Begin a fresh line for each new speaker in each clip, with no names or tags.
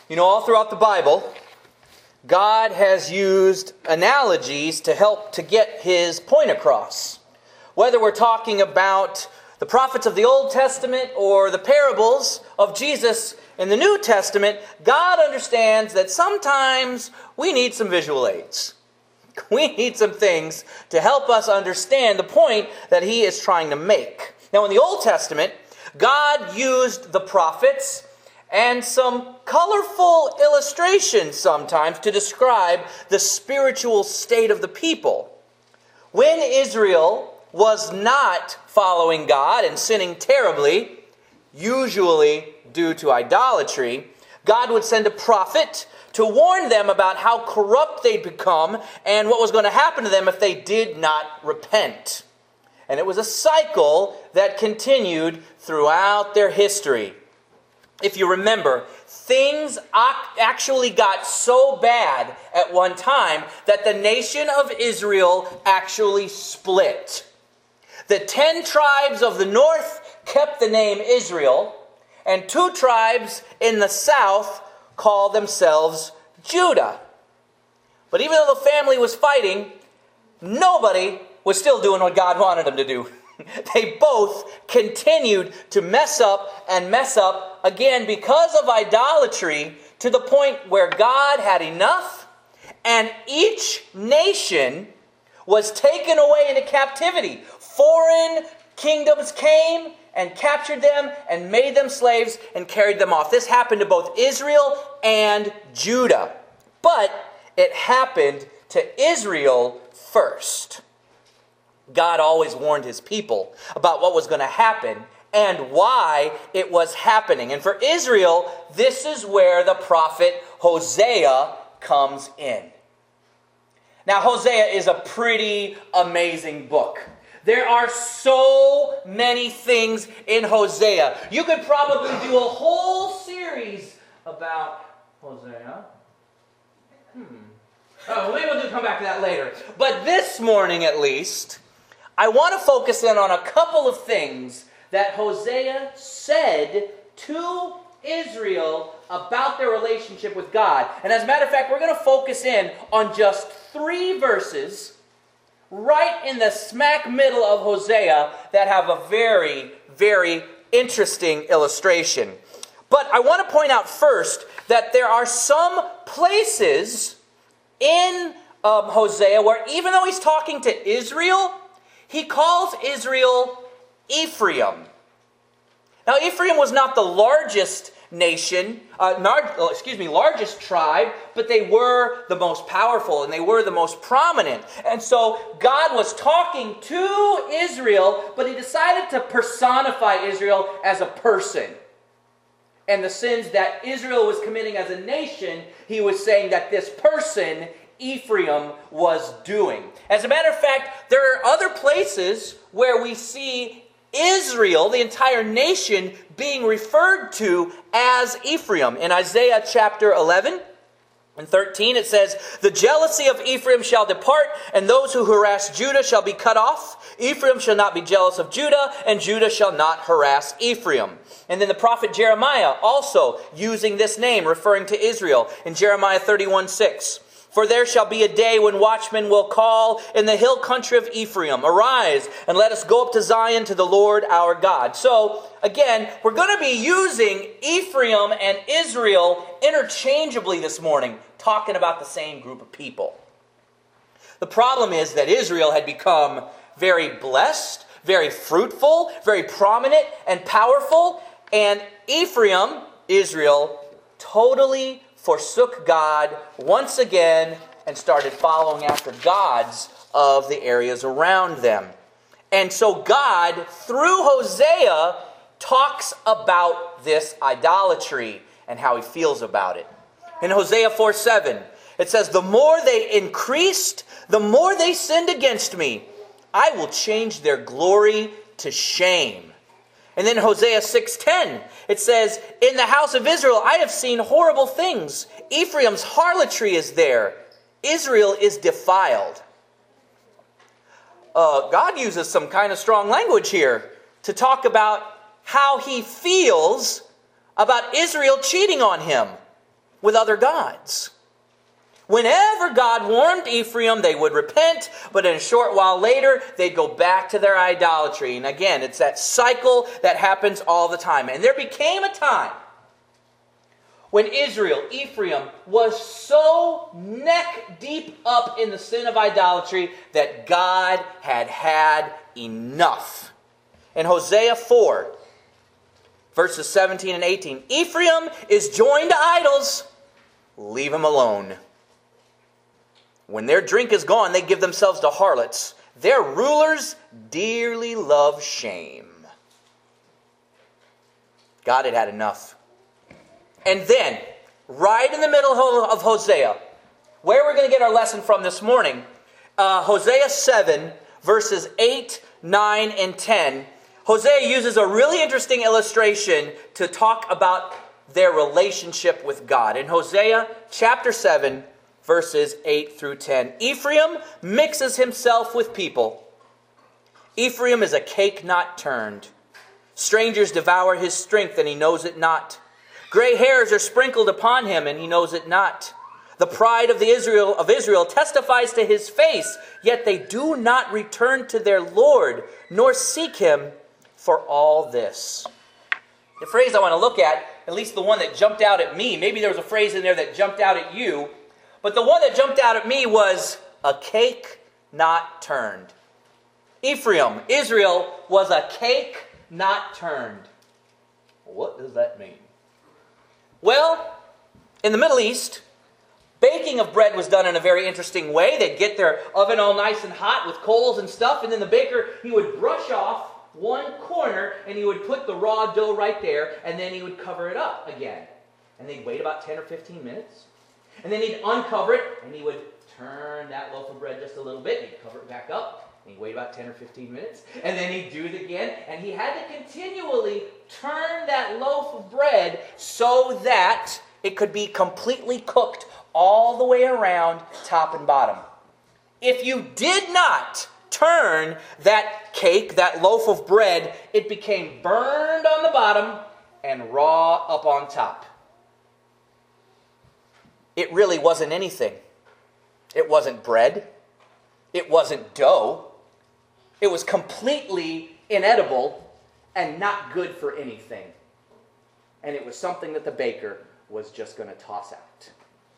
You know, all throughout the Bible, God has used analogies to help to get His point across. Whether we're talking about the prophets of the Old Testament or the parables of Jesus in the New Testament, God understands that sometimes we need some visual aids. We need some things to help us understand the point that He is trying to make. Now, in the Old Testament, God used the prophets and some colorful illustrations sometimes to describe the spiritual state of the people. When Israel was not following God and sinning terribly, usually due to idolatry, God would send a prophet to warn them about how corrupt they'd become and what was going to happen to them if they did not repent. And it was a cycle that continued throughout their history. If you remember, things actually got so bad at one time that the nation of Israel actually split. The 10 tribes of the north kept the name Israel, and 2 tribes in the south called themselves Judah. But even though the family was fighting, nobody was still doing what God wanted them to do. They both continued to mess up again because of idolatry, to the point where God had enough, and each nation was taken away into captivity. Foreign kingdoms came and captured them and made them slaves and carried them off. This happened to both Israel and Judah. But it happened to Israel first. God always warned His people about what was going to happen and why it was happening. And for Israel, this is where the prophet Hosea comes in. Now, Hosea is a pretty amazing book. There are so many things in Hosea. You could probably do a whole series about Hosea. Oh, maybe we'll come back to that later. But this morning, at least, I want to focus in on a couple of things that Hosea said to Israel about their relationship with God. And as a matter of fact, we're going to focus in on just 3 verses right in the smack middle of Hosea that have a very, very interesting illustration. But I want to point out first that there are some places in Hosea where, even though he's talking to Israel, he calls Israel Ephraim. Now, Ephraim was not the largest nation, largest tribe, but they were the most powerful and they were the most prominent. And so God was talking to Israel, but He decided to personify Israel as a person. And the sins that Israel was committing as a nation, He was saying that this person, Ephraim, was doing. As a matter of fact, there are other places where we see Israel, the entire nation, being referred to as Ephraim. In Isaiah chapter 11 and 13, it says, "The jealousy of Ephraim shall depart, and those who harass Judah shall be cut off. Ephraim shall not be jealous of Judah, and Judah shall not harass Ephraim." And then the prophet Jeremiah also using this name, referring to Israel, in Jeremiah 31:6. "For there shall be a day when watchmen will call in the hill country of Ephraim, 'Arise, and let us go up to Zion to the Lord our God.'" So, again, we're going to be using Ephraim and Israel interchangeably this morning, talking about the same group of people. The problem is that Israel had become very blessed, very fruitful, very prominent and powerful, and Ephraim, Israel, totally forsook God once again and started following after gods of the areas around them. And so God, through Hosea, talks about this idolatry and how He feels about it. In Hosea 4:7, it says, "The more they increased, the more they sinned against me. I will change their glory to shame." And then Hosea 6:10, it says, "In the house of Israel I have seen horrible things. Ephraim's harlotry is there. Israel is defiled." God uses some kind of strong language here to talk about how He feels about Israel cheating on Him. with other gods. Whenever God warned Ephraim, they would repent, but in a short while later, they'd go back to their idolatry. And again, it's that cycle that happens all the time. And there became a time when Ephraim, was so neck deep up in the sin of idolatry that God had had enough. In Hosea 4, verses 17 and 18, Ephraim is joined to idols. Leave him alone. When their drink is gone, they give themselves to harlots. Their rulers dearly love shame. God had had enough. And then, right in the middle of Hosea, where we're going to get our lesson from this morning, Hosea 7, verses 8, 9, and 10, Hosea uses a really interesting illustration to talk about their relationship with God. In Hosea chapter 7, verses 8 through 10, Ephraim mixes himself with people. Ephraim is a cake not turned. Strangers devour his strength, and he knows it not. Gray hairs are sprinkled upon him, and he knows it not. The pride of Israel testifies to his face, yet they do not return to their Lord, nor seek him for all this. The phrase I want to look at least the one that jumped out at me, maybe there was a phrase in there that jumped out at you, but the one that jumped out at me was a cake not turned. Ephraim, Israel, was a cake not turned. What does that mean? Well, in the Middle East, baking of bread was done in a very interesting way. They'd get their oven all nice and hot with coals and stuff, and then the baker, he would brush off one corner, and he would put the raw dough right there, and then he would cover it up again. And they'd wait about 10 or 15 minutes. And then he'd uncover it, and he would turn that loaf of bread just a little bit, and he'd cover it back up, and he'd wait about 10 or 15 minutes, and then he'd do it again, and he had to continually turn that loaf of bread so that it could be completely cooked all the way around, top and bottom. If you did not turn that cake, that loaf of bread, it became burned on the bottom and raw up on top. It really wasn't anything. It wasn't bread. It wasn't dough. It was completely inedible and not good for anything. And it was something that the baker was just going to toss out.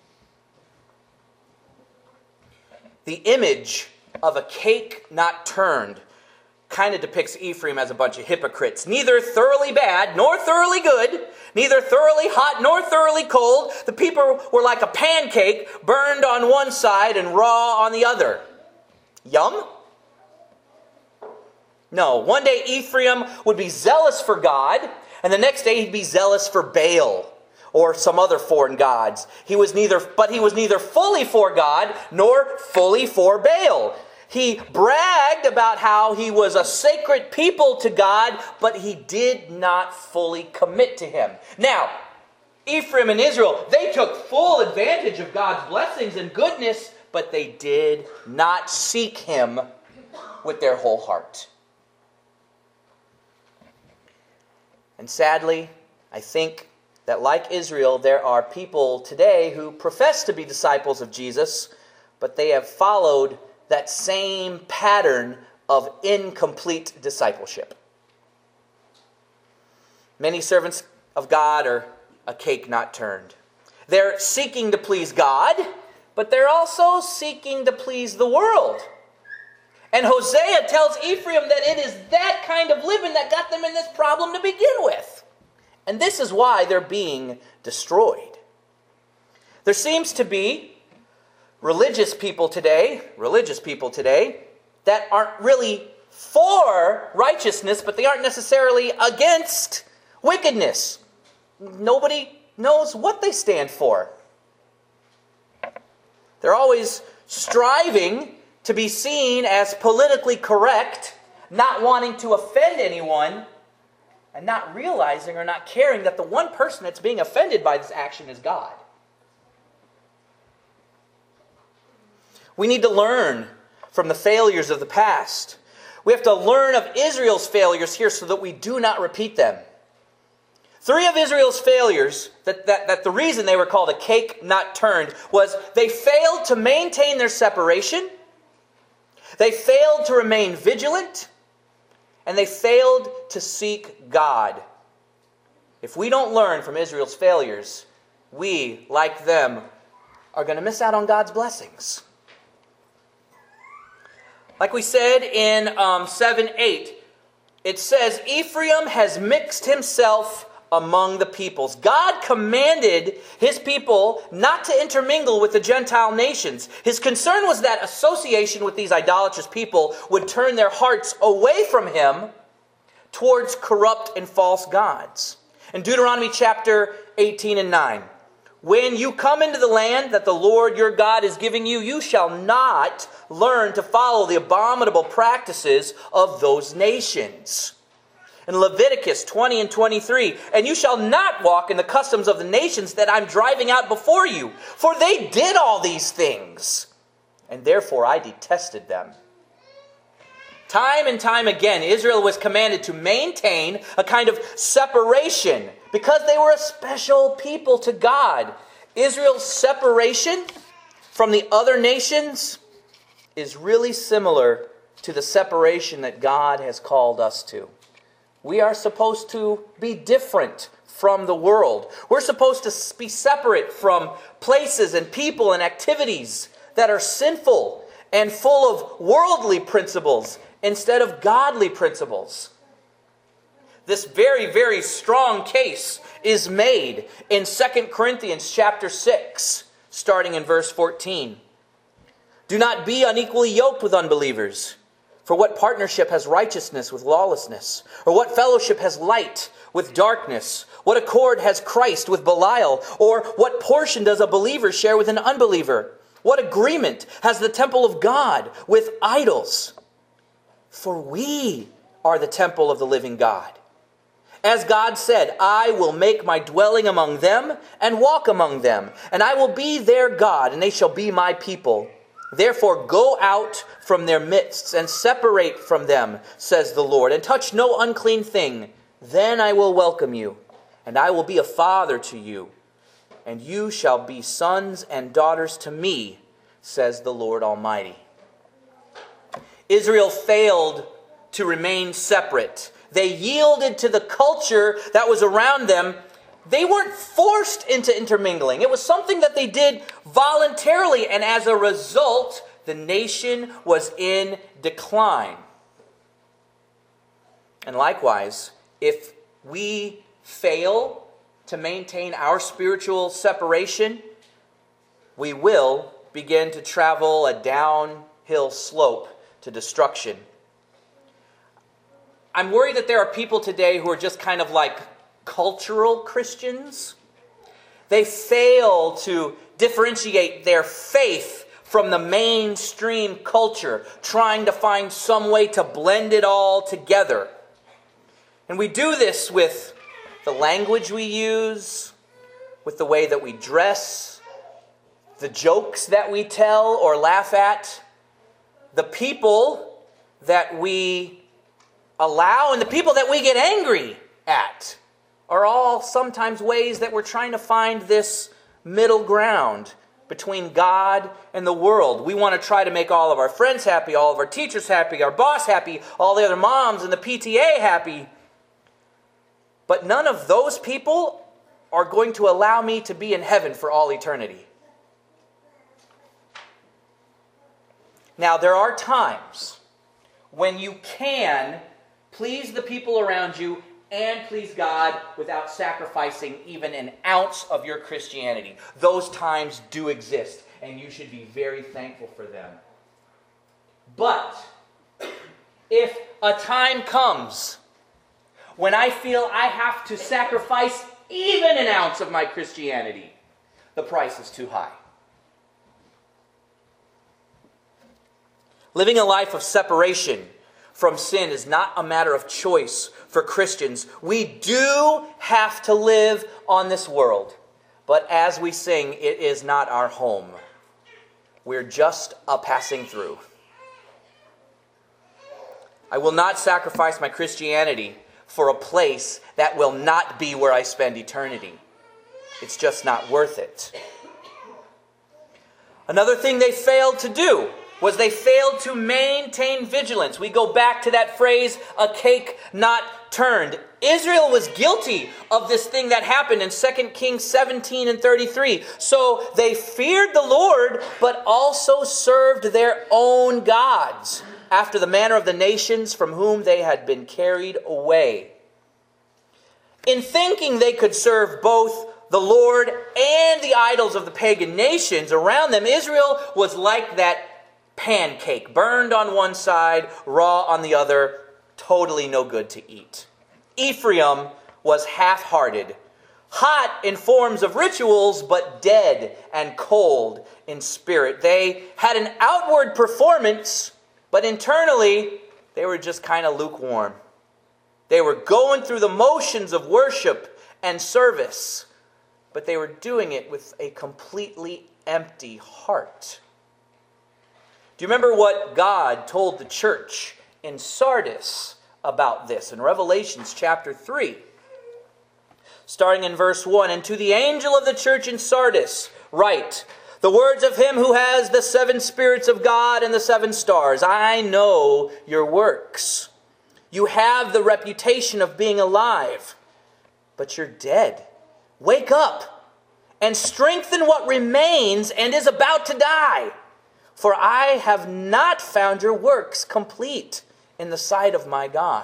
The image of a cake not turned kind of depicts Ephraim as a bunch of hypocrites. Neither thoroughly bad nor thoroughly good, neither thoroughly hot nor thoroughly cold. The people were like a pancake, burned on one side and raw on the other. Yum? No. One day Ephraim would be zealous for God, and the next day he'd be zealous for Baal or some other foreign gods. He was neither fully for God nor fully for Baal. He bragged about how he was a sacred people to God, but he did not fully commit to him. Now, Ephraim and Israel, they took full advantage of God's blessings and goodness, but they did not seek him with their whole heart. And sadly, I think that like Israel, there are people today who profess to be disciples of Jesus, but they have followed that same pattern of incomplete discipleship. Many servants of God are a cake not turned. They're seeking to please God, but they're also seeking to please the world. And Hosea tells Ephraim that it is that kind of living that got them in this problem to begin with. And this is why they're being destroyed. There seems to be religious people today that aren't really for righteousness, but they aren't necessarily against wickedness. Nobody knows what they stand for. They're always striving to be seen as politically correct, not wanting to offend anyone, and not realizing or not caring that the one person that's being offended by this action is God. We need to learn from the failures of the past. We have to learn of Israel's failures here so that we do not repeat them. Three of Israel's failures, that the reason they were called a cake not turned, was they failed to maintain their separation, they failed to remain vigilant, and they failed to seek God. If we don't learn from Israel's failures, we, like them, are going to miss out on God's blessings. Like we said in 7:8, it says, Ephraim has mixed himself among the peoples. God commanded his people not to intermingle with the Gentile nations. His concern was that association with these idolatrous people would turn their hearts away from him towards corrupt and false gods. In Deuteronomy chapter 18 and 9, when you come into the land that the Lord your God is giving you, you shall not learn to follow the abominable practices of those nations. In Leviticus 20 and 23, and you shall not walk in the customs of the nations that I'm driving out before you, for they did all these things, and therefore I detested them. Time and time again, Israel was commanded to maintain a kind of separation because they were a special people to God. Israel's separation from the other nations is really similar to the separation that God has called us to. We are supposed to be different from the world. We're supposed to be separate from places and people and activities that are sinful and full of worldly principles instead of godly principles. This very, very strong case is made in 2 Corinthians chapter 6, starting in verse 14. Do not be unequally yoked with unbelievers. For what partnership has righteousness with lawlessness? Or what fellowship has light with darkness? What accord has Christ with Belial? Or what portion does a believer share with an unbeliever? What agreement has the temple of God with idols? For we are the temple of the living God. As God said, I will make my dwelling among them and walk among them, and I will be their God, and they shall be my people. Therefore go out from their midst and separate from them, says the Lord, and touch no unclean thing. Then I will welcome you, and I will be a father to you, and you shall be sons and daughters to me, says the Lord Almighty. Israel failed to remain separate. They yielded to the culture that was around them. They weren't forced into intermingling. It was something that they did voluntarily, and as a result, the nation was in decline. And likewise, if we fail to maintain our spiritual separation, we will begin to travel a downhill slope to destruction. I'm worried that there are people today who are just kind of like cultural Christians. They fail to differentiate their faith from the mainstream culture, trying to find some way to blend it all together. And we do this with the language we use, with the way that we dress, the jokes that we tell or laugh at, the people that we allow, and the people that we get angry at are all sometimes ways that we're trying to find this middle ground between God and the world. We want to try to make all of our friends happy, all of our teachers happy, our boss happy, all the other moms and the PTA happy. But none of those people are going to allow me to be in heaven for all eternity. Now, there are times when you can please the people around you and please God without sacrificing even an ounce of your Christianity. Those times do exist, and you should be very thankful for them. But if a time comes when I feel I have to sacrifice even an ounce of my Christianity, the price is too high. Living a life of separation from sin is not a matter of choice for Christians. We do have to live on this world. But as we sing, it is not our home. We're just a passing through. I will not sacrifice my Christianity for a place that will not be where I spend eternity. It's just not worth it. Another thing they failed to do was they failed to maintain vigilance. We go back to that phrase, a cake not turned. Israel was guilty of this thing that happened in 2 Kings 17 and 33. So they feared the Lord, but also served their own gods, after the manner of the nations from whom they had been carried away. In thinking they could serve both the Lord and the idols of the pagan nations around them, Israel was like that pancake, burned on one side, raw on the other, totally no good to eat. Ephraim was half-hearted, hot in forms of rituals, but dead and cold in spirit. They had an outward performance, but internally, they were just kind of lukewarm. They were going through the motions of worship and service, but they were doing it with a completely empty heart. Do you remember what God told the church in Sardis about this? In Revelations chapter 3, starting in verse 1, "And to the angel of the church in Sardis write, the words of him who has the 7 spirits of God and the 7 stars. I know your works. You have the reputation of being alive, but you're dead. Wake up and strengthen what remains and is about to die. For I have not found your works complete in the sight of my God."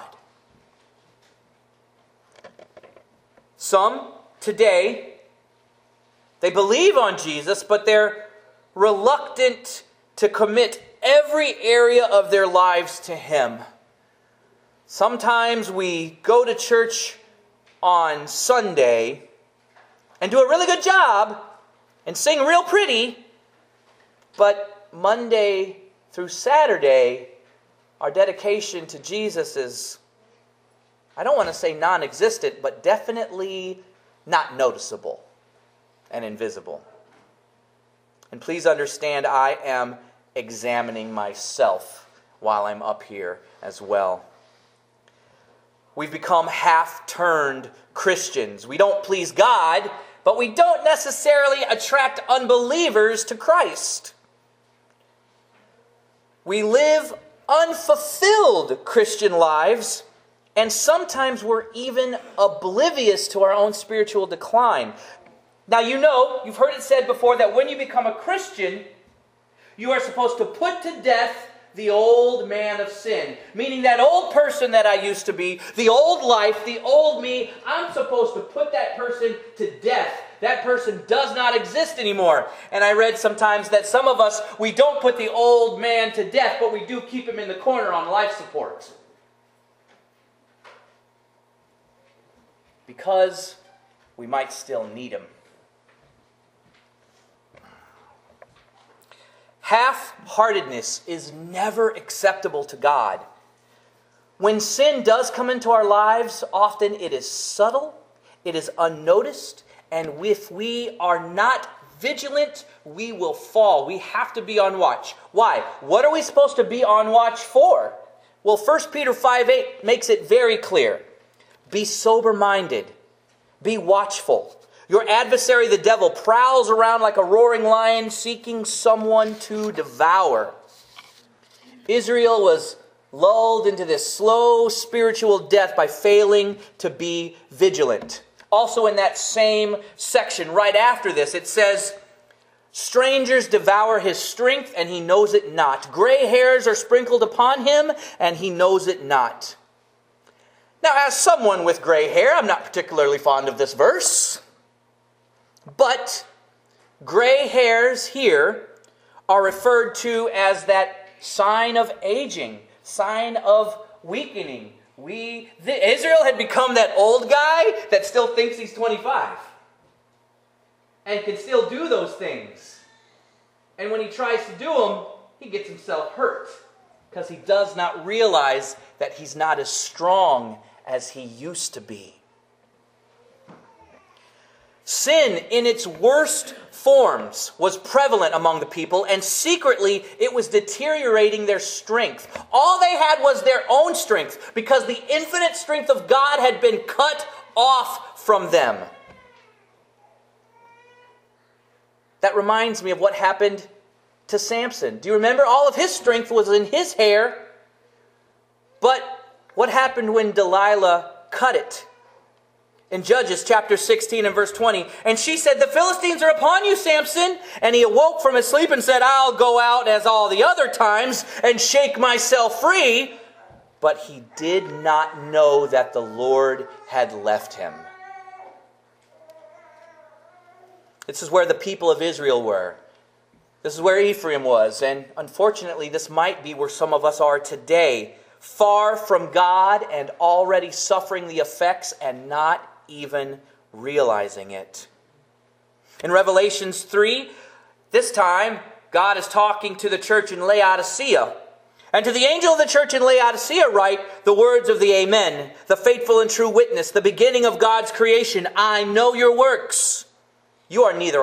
Some today, they believe on Jesus, but they're reluctant to commit every area of their lives to Him. Sometimes we go to church on Sunday and do a really good job and sing real pretty, but Monday through Saturday, our dedication to Jesus is, I don't want to say non-existent, but definitely not noticeable and invisible. And please understand, I am examining myself while I'm up here as well. We've become half-turned Christians. We don't please God, but we don't necessarily attract unbelievers to Christ. We live unfulfilled Christian lives, and sometimes we're even oblivious to our own spiritual decline. Now, you've heard it said before that when you become a Christian, you are supposed to put to death the old man of sin. Meaning that old person that I used to be, the old life, the old me, I'm supposed to put that person to death. That person does not exist anymore. And I read sometimes that some of us, we don't put the old man to death, but we do keep him in the corner on life support. Because we might still need him. Half-heartedness is never acceptable to God. When sin does come into our lives, often it is subtle, it is unnoticed, and if we are not vigilant, we will fall. We have to be on watch. Why? What are we supposed to be on watch for? Well, 1 Peter 5:8 makes it very clear. Be sober-minded. Be watchful. Your adversary, the devil, prowls around like a roaring lion seeking someone to devour. Israel was lulled into this slow spiritual death by failing to be vigilant. Also in that same section, right after this, it says, strangers devour his strength, and he knows it not. Gray hairs are sprinkled upon him, and he knows it not. Now, as someone with gray hair, I'm not particularly fond of this verse. But gray hairs here are referred to as that sign of aging, sign of weakening. Israel had become that old guy that still thinks he's 25 and can still do those things. And when he tries to do them, he gets himself hurt because he does not realize that he's not as strong as he used to be. Sin in its worst forms was prevalent among the people, and secretly it was deteriorating their strength. All they had was their own strength, because the infinite strength of God had been cut off from them. That reminds me of what happened to Samson. Do you remember? All of his strength was in his hair, but what happened when Delilah cut it? In Judges chapter 16 and verse 20, and she said, "The Philistines are upon you, Samson." And he awoke from his sleep and said, "I'll go out as all the other times and shake myself free." But he did not know that the Lord had left him. This is where the people of Israel were. This is where Ephraim was. And unfortunately, this might be where some of us are today. Far from God and already suffering the effects and not even realizing it. In Revelations 3, this time, God is talking to the church in Laodicea. And to the angel of the church in Laodicea write the words of the Amen, the faithful and true witness, the beginning of God's creation. I know your works. You are neither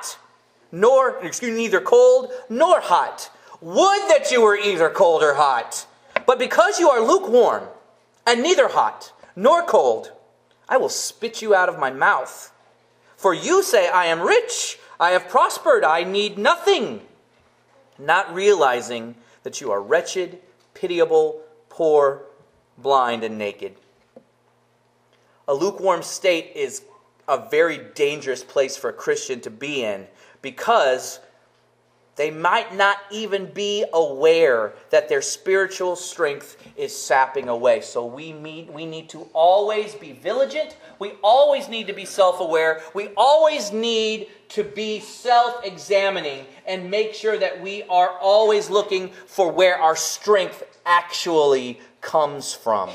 neither cold nor hot. Would that you were either cold or hot. But because you are lukewarm and neither hot nor cold, I will spit you out of my mouth. For you say, I am rich, I have prospered, I need nothing, not realizing that you are wretched, pitiable, poor, blind, and naked. A lukewarm state is a very dangerous place for a Christian to be in, because they might not even be aware that their spiritual strength is sapping away. So we need to always be vigilant. We always need to be self-aware. We always need to be self-examining and make sure that we are always looking for where our strength actually comes from.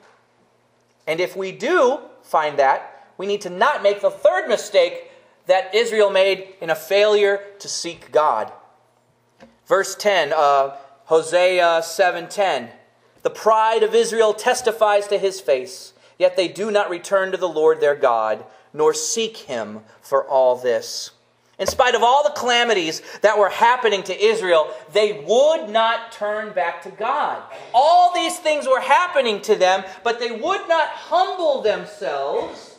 And if we do find that, we need to not make the third mistake that Israel made in a failure to seek God. Verse 10, Hosea 7:10. The pride of Israel testifies to his face, yet they do not return to the Lord their God, nor seek him for all this. In spite of all the calamities that were happening to Israel, they would not turn back to God. All these things were happening to them, but they would not humble themselves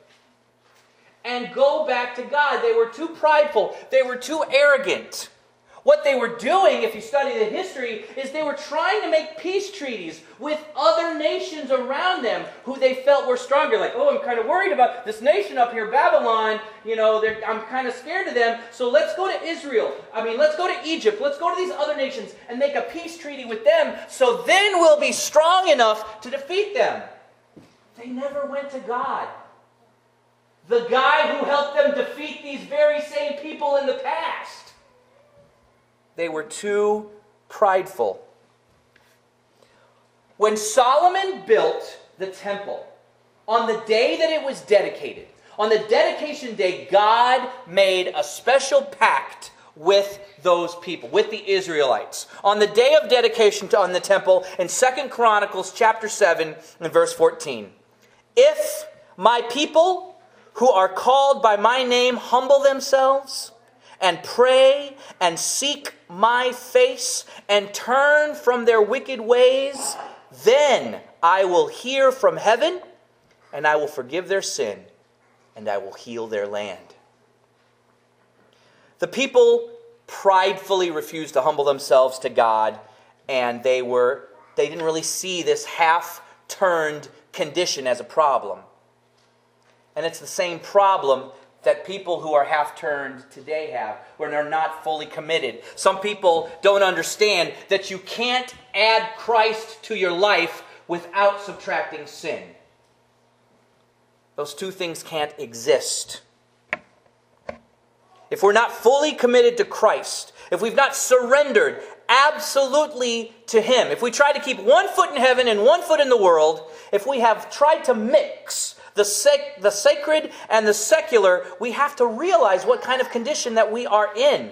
and go back to God. They were too prideful. They were too arrogant. What they were doing, if you study the history, is they were trying to make peace treaties with other nations around them who they felt were stronger. Like, oh, I'm kind of worried about this nation up here, Babylon. I'm kind of scared of them. So let's go to Israel. Let's go to Egypt. Let's go to these other nations and make a peace treaty with them. So then we'll be strong enough to defeat them. They never went to God, the guy who helped them defeat these very same people in the past. They were too prideful. When Solomon built the temple, on the day that it was dedicated, on the dedication day, God made a special pact with those people, with the Israelites. On the day of dedication on the temple, in 2 Chronicles chapter 7 and verse 14. If my people who are called by my name humble themselves and pray and seek my face and turn from their wicked ways, then I will hear from heaven and I will forgive their sin and I will heal their land. The people pridefully refused to humble themselves to God, and they didn't really see this half-turned condition as a problem. And it's the same problem that people who are half-turned today have, when they're not fully committed. Some people don't understand that you can't add Christ to your life without subtracting sin. Those two things can't exist. If we're not fully committed to Christ, if we've not surrendered absolutely to Him, if we try to keep one foot in heaven and one foot in the world, if we have tried to mix the sacred and the secular, we have to realize what kind of condition that we are in.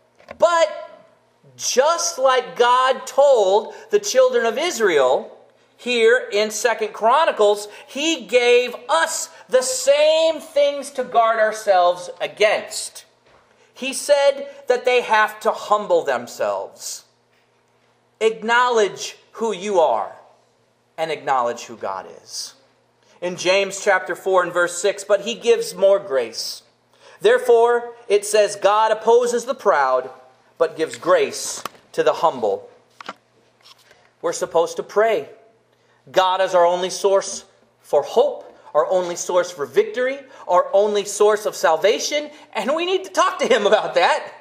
But just like God told the children of Israel, here in 2 Chronicles, he gave us the same things to guard ourselves against. He said that they have to humble themselves, acknowledge who you are, and acknowledge who God is. In James chapter 4 and verse 6, but he gives more grace. Therefore, it says, God opposes the proud, but gives grace to the humble. We're supposed to pray. God is our only source for hope, our only source for victory, our only source of salvation, and we need to talk to him about that.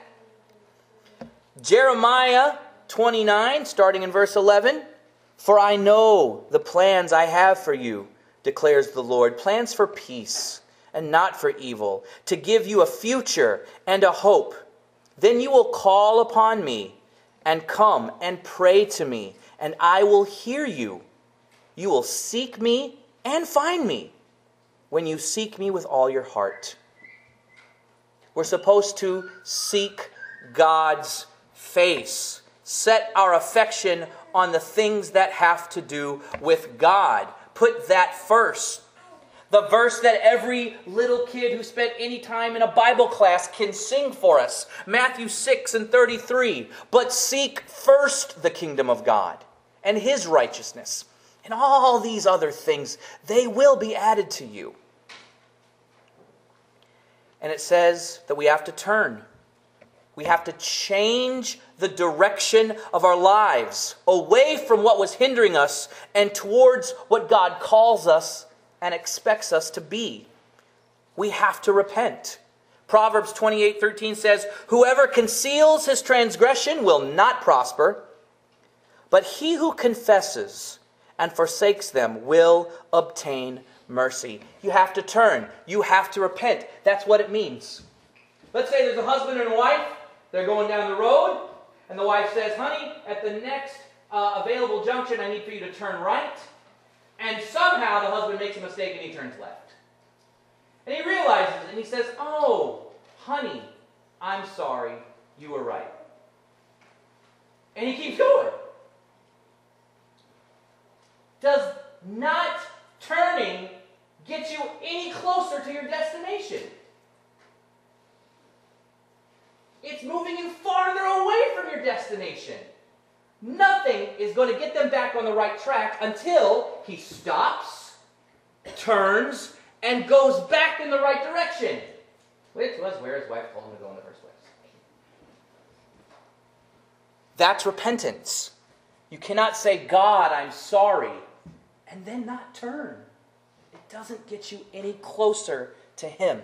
Jeremiah 29, starting in verse 11, for I know the plans I have for you, declares the Lord, plans for peace and not for evil, to give you a future and a hope. Then you will call upon me and come and pray to me, and I will hear you. You will seek me and find me when you seek me with all your heart. We're supposed to seek God's face, set our affection on the things that have to do with God. Put that first. The verse that every little kid who spent any time in a Bible class can sing for us. Matthew 6 and 33. But seek first the kingdom of God and his righteousness. And all these other things, they will be added to you. And it says that we have to turn. We have to change the direction of our lives away from what was hindering us and towards what God calls us and expects us to be. We have to repent. Proverbs 28:13 says, whoever conceals his transgression will not prosper, but he who confesses and forsakes them will obtain mercy. You have to turn. You have to repent. That's what it means. Let's say there's a husband and a wife. They're going down the road, and the wife says, honey, at the next available junction, I need for you to turn right. And somehow the husband makes a mistake and he turns left. And he realizes it, and he says, oh, honey, I'm sorry, you were right. And he keeps going. Does not turning get you any closer to your destination? It's moving you farther away from your destination. Nothing is going to get them back on the right track until he stops, turns, and goes back in the right direction. Which was where his wife told him to go in the first place. That's repentance. You cannot say, God, I'm sorry, and then not turn. It doesn't get you any closer to him.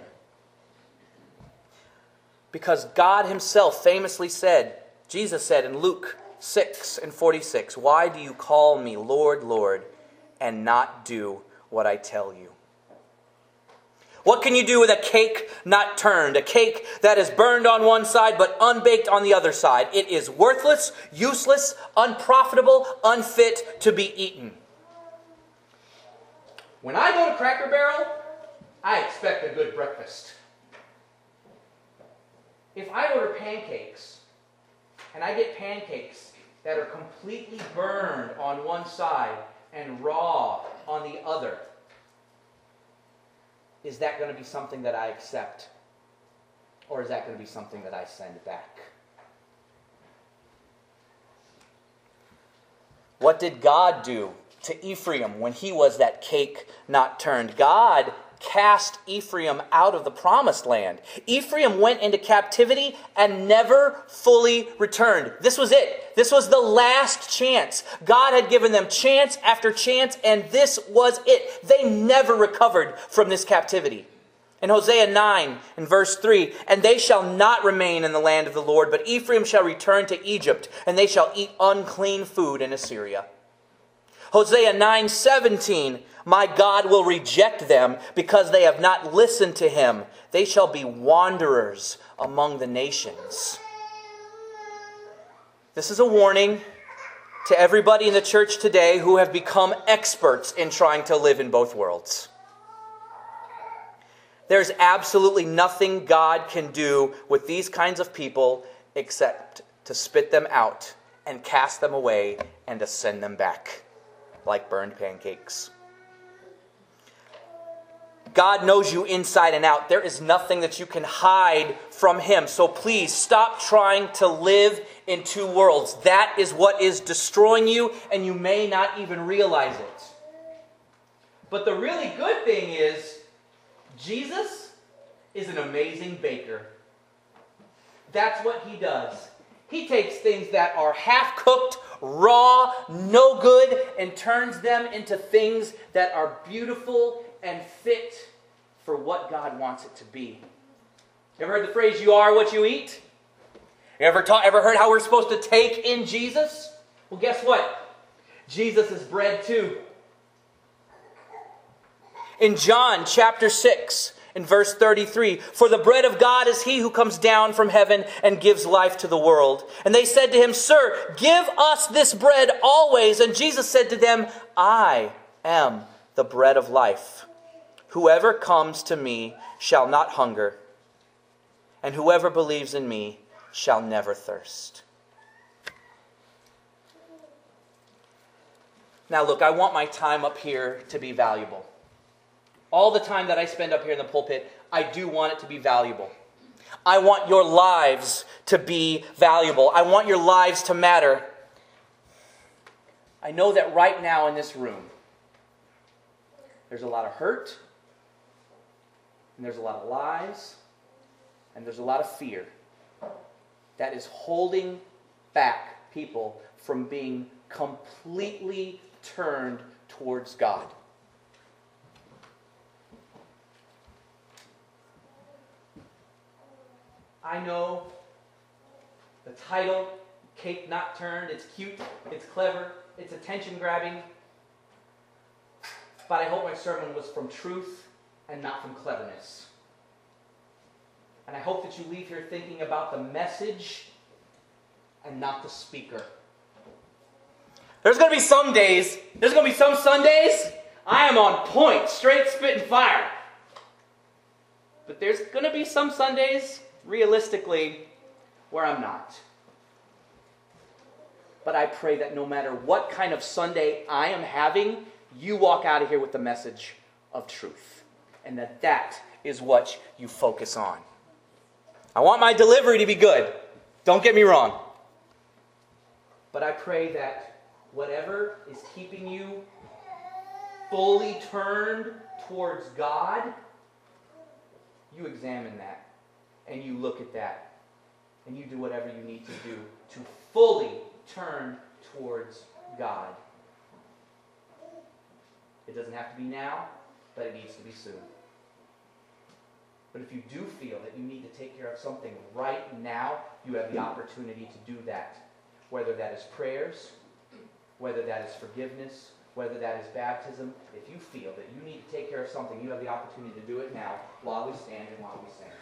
Because God himself famously said, Jesus said in Luke 6 and 46, why do you call me Lord, Lord, and not do what I tell you? What can you do with a cake not turned? A cake that is burned on one side but unbaked on the other side. It is worthless, useless, unprofitable, unfit to be eaten. When I go to Cracker Barrel, I expect a good breakfast. If I order pancakes, and I get pancakes that are completely burned on one side and raw on the other, is that going to be something that I accept? Or is that going to be something that I send back? What did God do to Ephraim when he was that cake not turned? God cast Ephraim out of the promised land. Ephraim went into captivity and never fully returned. This was it. This was the last chance. God had given them chance after chance, and this was it. They never recovered from this captivity. In Hosea 9, in verse 3, and they shall not remain in the land of the Lord, but Ephraim shall return to Egypt, and they shall eat unclean food in Assyria. Hosea 9:17, my God will reject them because they have not listened to him. They shall be wanderers among the nations. This is a warning to everybody in the church today who have become experts in trying to live in both worlds. There's absolutely nothing God can do with these kinds of people except to spit them out and cast them away and to send them back. like burned pancakes. God knows you inside and out. There is nothing that you can hide from Him. So please stop trying to live in two worlds. That is what is destroying you, and you may not even realize it. But the really good thing is, Jesus is an amazing baker. That's what He does. He takes things that are half-cooked, raw, no good, and turns them into things that are beautiful and fit for what God wants it to be. You ever heard the phrase, you are what you eat? You ever heard how we're supposed to take in Jesus? Well, guess what? Jesus is bread too. In John chapter 6, in verse 33, "For the bread of God is he who comes down from heaven and gives life to the world. And they said to him, 'Sir, give us this bread always.' And Jesus said to them, 'I am the bread of life. Whoever comes to me shall not hunger, and whoever believes in me shall never thirst.'" Now look, I want my time up here to be valuable. All the time that I spend up here in the pulpit, I do want it to be valuable. I want your lives to be valuable. I want your lives to matter. I know that right now in this room, there's a lot of hurt, and there's a lot of lies, and there's a lot of fear that is holding back people from being completely turned towards God. I know the title, Cake Not Turned, it's cute, it's clever, it's attention-grabbing, but I hope my sermon was from truth and not from cleverness. And I hope that you leave here thinking about the message and not the speaker. There's going to be some days, there's going to be some Sundays, I am on point, straight spitting fire. But there's going to be some Sundays, realistically, where I'm not. But I pray that no matter what kind of Sunday I am having, you walk out of here with the message of truth. And that is what you focus on. I want my delivery to be good. Don't get me wrong. But I pray that whatever is keeping you fully turned towards God, you examine that. And you look at that, and you do whatever you need to do to fully turn towards God. It doesn't have to be now, but it needs to be soon. But if you do feel that you need to take care of something right now, you have the opportunity to do that. Whether that is prayers, whether that is forgiveness, whether that is baptism. If you feel that you need to take care of something, you have the opportunity to do it now while we stand and while we sing.